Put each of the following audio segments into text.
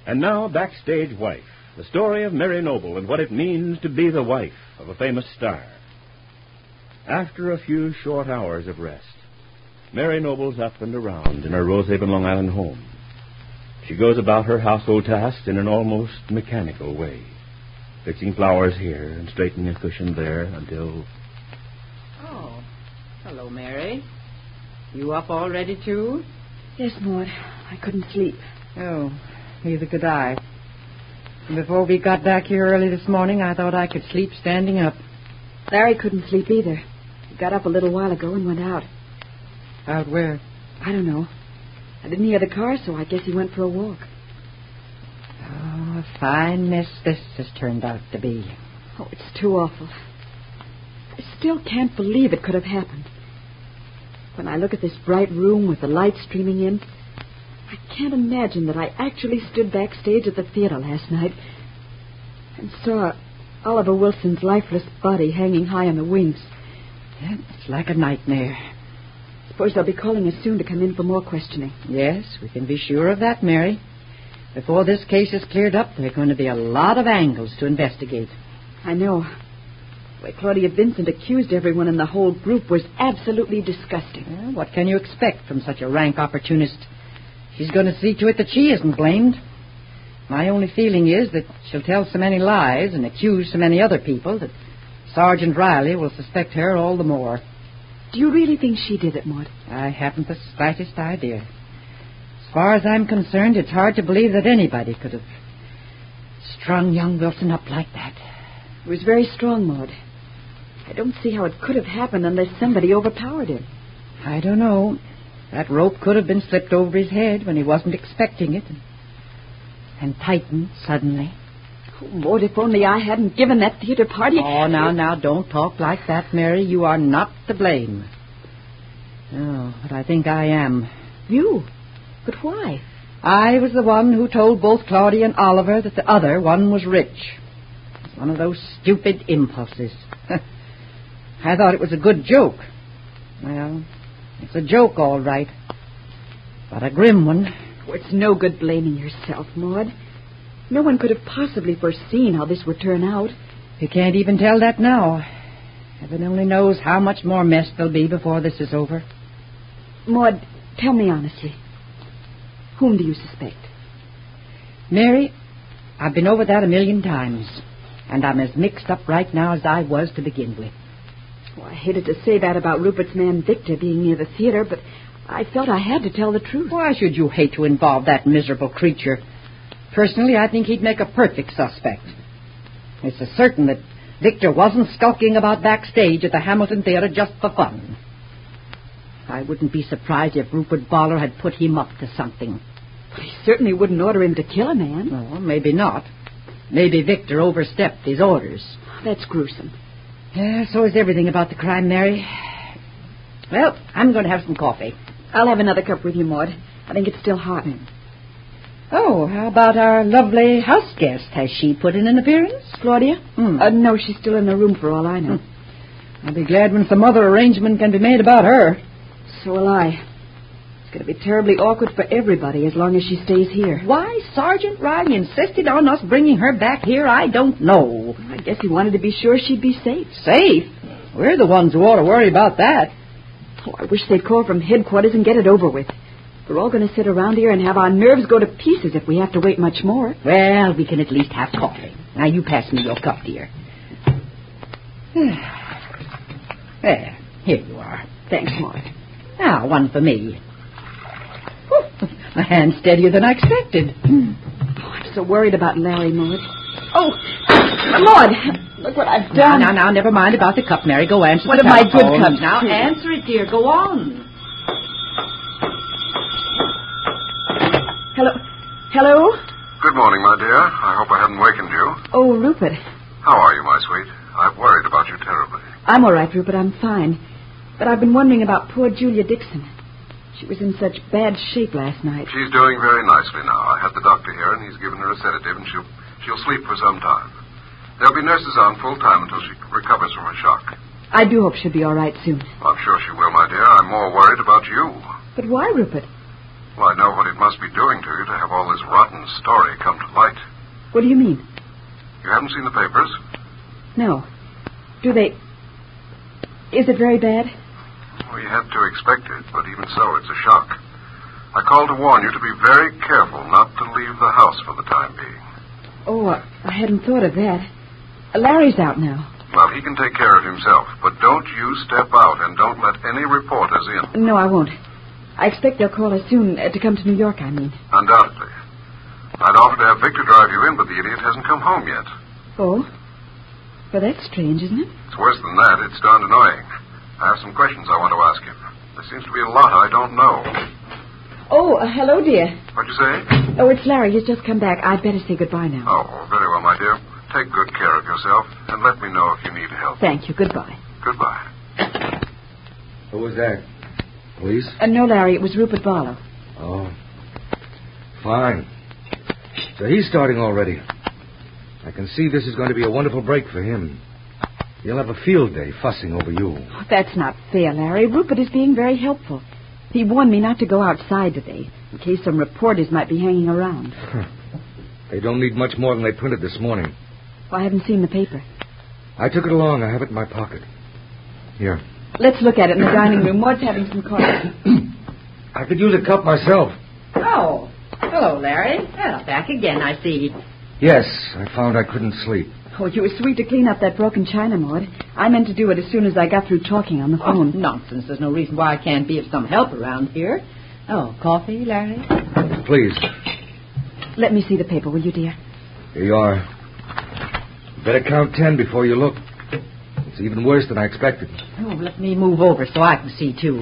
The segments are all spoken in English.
And now, Backstage Wife, the story of Mary Noble and what it means to be the wife of a famous star. After a few short hours of rest, Mary Noble's up and around in her Rosehaven, Long Island home. She goes about her household tasks in an almost mechanical way, fixing flowers here and straightening a cushion there until... Oh, hello, Mary. You up already, too? Yes, Maud. I couldn't sleep. Oh, neither could I. Before we got back here early this morning, I thought I could sleep standing up. Larry couldn't sleep either. He got up a little while ago and went out. Out where? I don't know. I didn't hear the car, so I guess he went for a walk. Oh, a fine mess this has turned out to be. Oh, it's too awful. I still can't believe it could have happened. When I look at this bright room with the light streaming in, I can't imagine that I actually stood backstage at the theater last night and saw Oliver Wilson's lifeless body hanging high on the wings. Yeah, it's like a nightmare. Suppose they'll be calling us soon to come in for more questioning. Yes, we can be sure of that, Mary. Before this case is cleared up, there are going to be a lot of angles to investigate. I know. The way Claudia Vincent accused everyone in the whole group was absolutely disgusting. Well, what can you expect from such a rank opportunist? She's going to see to it that she isn't blamed. My only feeling is that she'll tell so many lies and accuse so many other people that Sergeant Riley will suspect her all the more. Do you really think she did it, Maud? I haven't the slightest idea. As far as I'm concerned, it's hard to believe that anybody could have strung young Wilson up like that. It was very strong, Maud. I don't see how it could have happened unless somebody overpowered him. I don't know. That rope could have been slipped over his head when he wasn't expecting it and tightened suddenly. Oh, Maud, if only I hadn't given that theater party... Oh, now, don't talk like that, Mary. You are not to blame. Oh, but I think I am. You? But why? I was the one who told both Claudia and Oliver that the other one was rich. It's one of those stupid impulses. I thought it was a good joke. Well, it's a joke, all right. But a grim one. Oh, it's no good blaming yourself, Maud. No one could have possibly foreseen how this would turn out. You can't even tell that now. Heaven only knows how much more mess there'll be before this is over. Maud, tell me honestly. Whom do you suspect? Mary, I've been over that 1,000,000 times. And I'm as mixed up right now as I was to begin with. Oh, I hated to say that about Rupert's man Victor being near the theater, but I felt I had to tell the truth. Why should you hate to involve that miserable creature? Personally, I think he'd make a perfect suspect. It's as certain that Victor wasn't skulking about backstage at the Hamilton Theater just for fun. I wouldn't be surprised if Rupert Baller had put him up to something. But he certainly wouldn't order him to kill a man. Well, maybe not. Maybe Victor overstepped his orders. That's gruesome. Yeah, so is everything about the crime, Mary. Well, I'm going to have some coffee. I'll have another cup with you, Maud. I think it's still hot. Oh, how about our lovely house guest? Has she put in an appearance? Claudia? No, she's still in the room for all I know. I'll be glad when some other arrangement can be made about her. So will I. It's going to be terribly awkward for everybody as long as she stays here. Why Sergeant Riley insisted on us bringing her back here, I don't know. I guess he wanted to be sure she'd be safe. Safe? We're the ones who ought to worry about that. Oh, I wish they'd call from headquarters and get it over with. We're all going to sit around here and have our nerves go to pieces if we have to wait much more. Well, we can at least have coffee. Now, you pass me your cup, dear. There, here you are. Thanks, Maud. Now, one for me. My hand's steadier than I expected. Oh, I'm so worried about Larry, Maud. Oh, Maud, look what I've done. Now, never mind about the cup, Mary. Go answer What the of my telephone. good cups? Now, answer it, dear. Go on. Hello? Good morning, my dear. I hope I haven't wakened you. Oh, Rupert. How are you, my sweet? I've worried about you terribly. I'm all right, Rupert. I'm fine. But I've been wondering about poor Julia Dixon. She was in such bad shape last night. She's doing very nicely now. I had the doctor here, and he's given her a sedative, and she'll sleep for some time. There'll be nurses on full time until she recovers from her shock. I do hope she'll be all right soon. I'm sure she will, my dear. I'm more worried about you. But why, Rupert? Well, I know what it must be doing to you to have all this rotten story come What do you mean? You haven't seen the papers? No. Do they... Is it very bad? We had to expect it, but even so, it's a shock. I called to warn you to be very careful not to leave the house for the time being. Oh, I hadn't thought of that. Larry's out now. Well, he can take care of himself, but don't you step out and don't let any reporters in. No, I won't. I expect they'll call us soon to come to New York, I mean. Undoubtedly. I'd offer to have Victor drive you in, but the idiot hasn't come home yet. Oh? Well, that's strange, isn't it? It's worse than that. It's darned annoying. I have some questions I want to ask him. There seems to be a lot I don't know. Oh, hello, dear. What'd you say? Oh, it's Larry. He's just come back. I'd better say goodbye now. Oh, very well, my dear. Take good care of yourself, and let me know if you need help. Thank you. Goodbye. Goodbye. Who was that? Police? No, Larry. It was Rupert Barlow. Oh. Fine. So he's starting already. I can see this is going to be a wonderful break for him. He'll have a field day fussing over you. Oh, that's not fair, Larry. Rupert is being very helpful. He warned me not to go outside today, in case some reporters might be hanging around. They don't need much more than they printed this morning. Well, I haven't seen the paper. I took it along. I have it in my pocket. Here. Let's look at it in the dining room. Maud's having some coffee. I could use a cup myself. Oh, hello, Larry. Well, back again, I see. Yes, I found I couldn't sleep. Oh, you were sweet to clean up that broken china, Maud. I meant to do it as soon as I got through talking on the phone. Oh, nonsense. There's no reason why I can't be of some help around here. Oh, coffee, Larry? Please. Let me see the paper, will you, dear? Here you are. You better count 10 before you look. It's even worse than I expected. Oh, let me move over so I can see, too.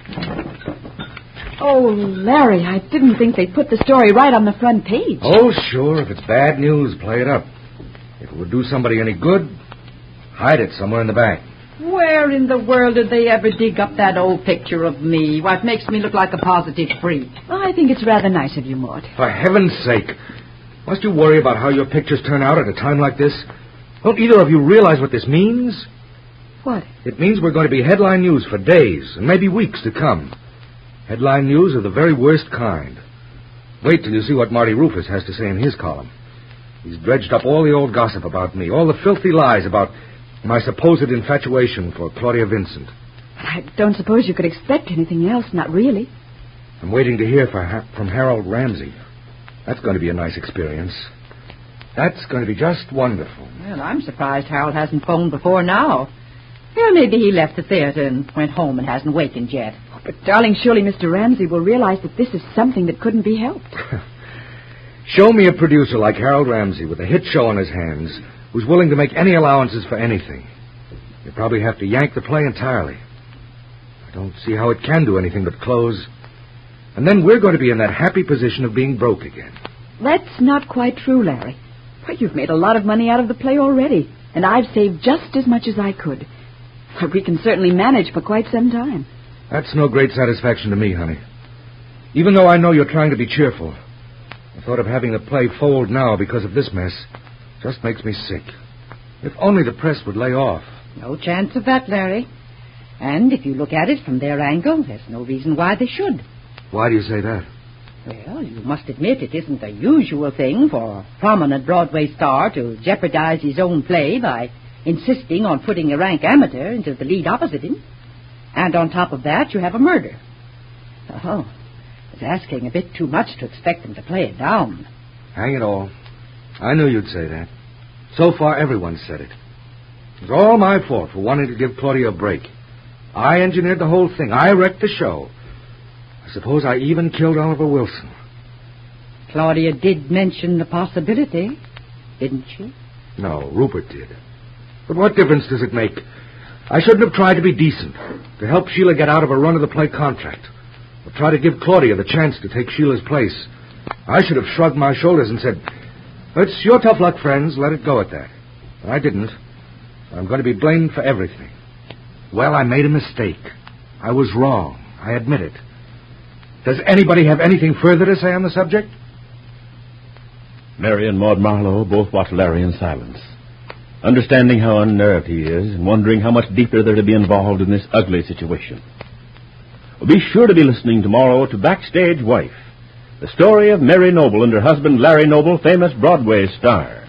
Oh, Larry, I didn't think they'd put the story right on the front page. Oh, sure. If it's bad news, play it up. If it would do somebody any good, hide it somewhere in the back. Where in the world did they ever dig up that old picture of me? Why, it makes me look like a positive freak. Well, I think it's rather nice of you, Maud. For heaven's sake. Must you worry about how your pictures turn out at a time like this? Don't either of you realize what this means? What? It means we're going to be headline news for days and maybe weeks to come. Headline news of the very worst kind. Wait till you see what Marty Rufus has to say in his column. He's dredged up all the old gossip about me, all the filthy lies about my supposed infatuation for Claudia Vincent. I don't suppose you could expect anything else, not really. I'm waiting to hear from Harold Ramsey. That's going to be a nice experience. That's going to be just wonderful. Well, I'm surprised Harold hasn't phoned before now. Well, maybe he left the theater and went home and hasn't wakened yet. Oh, but, darling, surely Mr. Ramsey will realize that this is something that couldn't be helped. Show me a producer like Harold Ramsey with a hit show on his hands who's willing to make any allowances for anything. You probably have to yank the play entirely. I don't see how it can do anything but close. And then we're going to be in that happy position of being broke again. That's not quite true, Larry. Well, you've made a lot of money out of the play already, and I've saved just as much as I could. But we can certainly manage for quite some time. That's no great satisfaction to me, honey. Even though I know you're trying to be cheerful, the thought of having the play fold now because of this mess just makes me sick. If only the press would lay off. No chance of that, Larry. And if you look at it from their angle, there's no reason why they should. Why do you say that? Well, you must admit it isn't the usual thing for a prominent Broadway star to jeopardize his own play by insisting on putting a rank amateur into the lead opposite him. And on top of that, you have a murder. Oh, it's asking a bit too much to expect them to play it down. Hang it all. I knew you'd say that. So far, everyone said it. It was all my fault for wanting to give Claudia a break. I engineered the whole thing. I wrecked the show. I suppose I even killed Oliver Wilson. Claudia did mention the possibility, didn't she? No, Rupert did. But what difference does it make? I shouldn't have tried to be decent, to help Sheila get out of a run-of-the-play contract, or try to give Claudia the chance to take Sheila's place. I should have shrugged my shoulders and said, "It's your tough luck, friends. Let it go at that." But I didn't. I'm going to be blamed for everything. Well, I made a mistake. I was wrong. I admit it. Does anybody have anything further to say on the subject? Mary and Maud Marlowe both watched Larry in silence, understanding how unnerved he is and wondering how much deeper they're to be involved in this ugly situation. Well, be sure to be listening tomorrow to Backstage Wife, The story of Mary Noble and her husband Larry Noble, famous Broadway star.